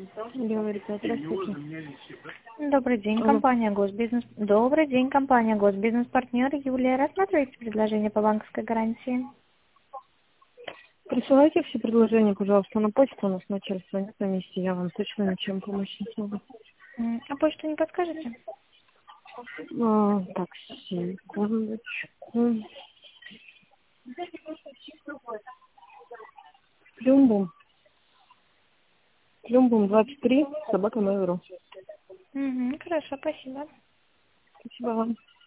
Говорите, здравствуйте. Добрый день, Алло. компания Госбизнес. Добрый день, компания Госбизнес партнер Юлия. Рассматриваете предложение по банковской гарантии? Присылайте все предложения, пожалуйста, на почту. У нас начальство нет на месте. Я вам точно ничем помочь не смогу. А почту не подскажете? Так, секундочку. Плюмбум. Плюмбум 23, собака.mail.ru. Хорошо, спасибо. Спасибо вам.